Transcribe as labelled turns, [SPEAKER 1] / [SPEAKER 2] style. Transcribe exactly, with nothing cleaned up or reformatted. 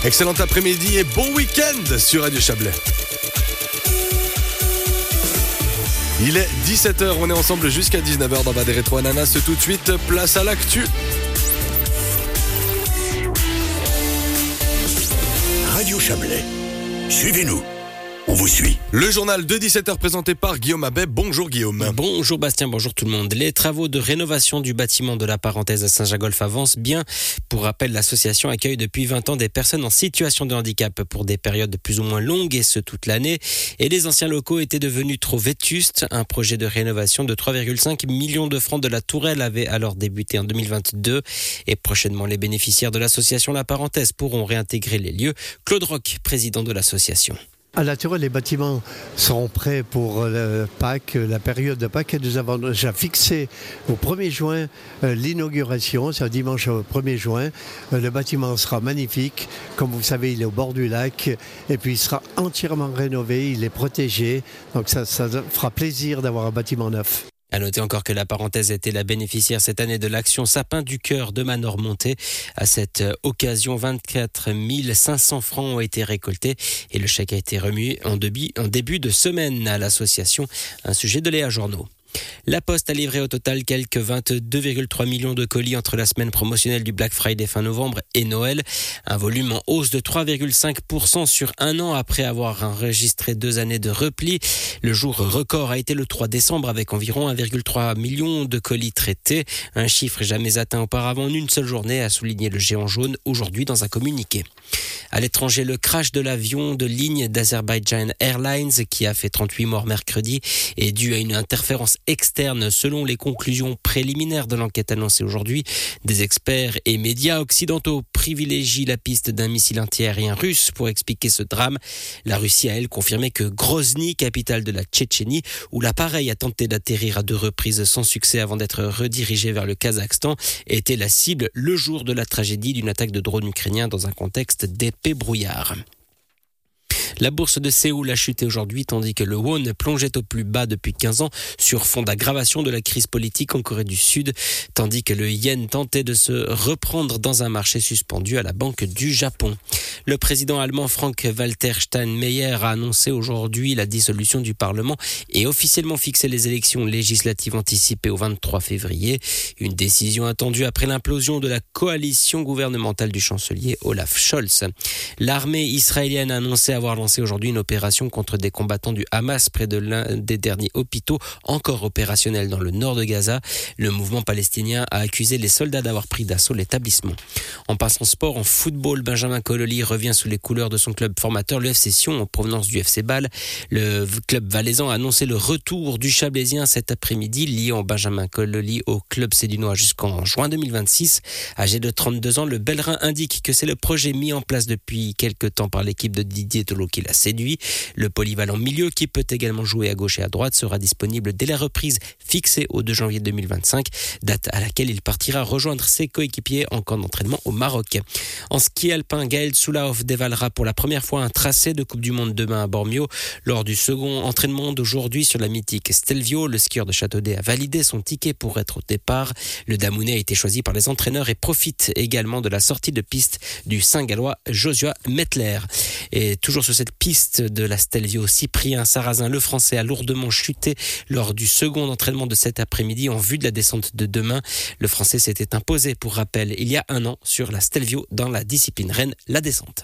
[SPEAKER 1] Excellent après-midi et bon week-end sur Radio Chablais. Il est dix-sept heures, on est ensemble jusqu'à dix-neuf heures dans Bas des Rétro Ananas. Tout de suite, place à l'actu.
[SPEAKER 2] Radio Chablais, suivez-nous. On vous suit.
[SPEAKER 1] Le journal de dix-sept heures présenté par Guillaume Abbé. Bonjour Guillaume.
[SPEAKER 3] Bonjour Bastien, bonjour tout le monde. Les travaux de rénovation du bâtiment de la parenthèse à Saint-Jagolphe avancent bien. Pour rappel, l'association accueille depuis vingt ans des personnes en situation de handicap pour des périodes plus ou moins longues et ce toute l'année. Et les anciens locaux étaient devenus trop vétustes. Un projet de rénovation de trois virgule cinq millions de francs de la Tourelle avait alors débuté en deux mille vingt-deux. Et prochainement, les bénéficiaires de l'association La Parenthèse pourront réintégrer les lieux. Claude Roch, président de l'association.
[SPEAKER 4] À la Tourelle, les bâtiments seront prêts pour le Pâques, la période de Pâques. Et nous avons déjà fixé au premier juin euh, l'inauguration, c'est un dimanche au premier juin. Euh, le bâtiment sera magnifique. Comme vous savez, il est au bord du lac. Et puis, il sera entièrement rénové, il est protégé. Donc, ça, ça fera plaisir d'avoir un bâtiment neuf.
[SPEAKER 3] À noter encore que la parenthèse était la bénéficiaire cette année de l'action Sapin du Cœur de Manor-Monté. À cette occasion, vingt-quatre mille cinq cents francs ont été récoltés et le chèque a été remis en début, en début de semaine à l'association. Un sujet de Léa Journaux. La Poste a livré au total quelques vingt-deux virgule trois millions de colis entre la semaine promotionnelle du Black Friday fin novembre et Noël. Un volume en hausse de trois virgule cinq pour cent sur un an après avoir enregistré deux années de repli. Le jour record a été le trois décembre avec environ un virgule trois million de colis traités. Un chiffre jamais atteint auparavant en une seule journée, a souligné le géant jaune aujourd'hui dans un communiqué. À l'étranger, le crash de l'avion de ligne d'Azerbaijan Airlines qui a fait trente-huit morts mercredi est dû à une interférence externe selon les conclusions préliminaires de l'enquête annoncée aujourd'hui. Des experts et médias occidentaux privilégient la piste d'un missile antiaérien russe pour expliquer ce drame. La Russie a, elle, confirmé que Grozny, capitale de la Tchétchénie, où l'appareil a tenté d'atterrir à deux reprises sans succès avant d'être redirigé vers le Kazakhstan, était la cible le jour de la tragédie d'une attaque de drone ukrainien dans un contexte d'épais brouillard. La bourse de Séoul a chuté aujourd'hui tandis que le won plongeait au plus bas depuis quinze ans sur fond d'aggravation de la crise politique en Corée du Sud, tandis que le yen tentait de se reprendre dans un marché suspendu à la Banque du Japon. Le président allemand Frank-Walter Steinmeier a annoncé aujourd'hui la dissolution du Parlement et officiellement fixé les élections législatives anticipées au vingt-trois février. Une décision attendue après l'implosion de la coalition gouvernementale du chancelier Olaf Scholz. L'armée israélienne a annoncé avoir lancé aujourd'hui une opération contre des combattants du Hamas près de l'un des derniers hôpitaux encore opérationnels dans le nord de Gaza. Le mouvement palestinien a accusé les soldats d'avoir pris d'assaut l'établissement. En passant sport, en football, Benjamin Cololi revient sous les couleurs de son club formateur, le F C Sion, en provenance du F C Bâle. Le club valaisan a annoncé le retour du Chablaisien cet après-midi, lié en Benjamin Cololi au club sédunois jusqu'en juin deux mille vingt-six. Âgé de trente-deux ans, le Bellerin indique que c'est le projet mis en place depuis quelques temps par l'équipe de Didier Tolo qui l'a séduit. Le polyvalent milieu, qui peut également jouer à gauche et à droite, sera disponible dès la reprise fixée au deux janvier deux mille vingt-cinq, date à laquelle il partira rejoindre ses coéquipiers en camp d'entraînement au Maroc. En ski alpin, Gaël Soulaoff dévalera pour la première fois un tracé de Coupe du Monde demain à Bormio. Lors du second entraînement d'aujourd'hui sur la mythique Stelvio, le skieur de Châteaudet a validé son ticket pour être au départ. Le Damounet a été choisi par les entraîneurs et profite également de la sortie de piste du Saint-Gallois Joshua Mettler. Et toujours sur cette piste de la Stelvio, Cyprien Sarrazin, le Français, a lourdement chuté lors du second entraînement de cet après-midi en vue de la descente de demain. Le Français s'était imposé, pour rappel, il y a un an sur la Stelvio dans la discipline reine, la descente.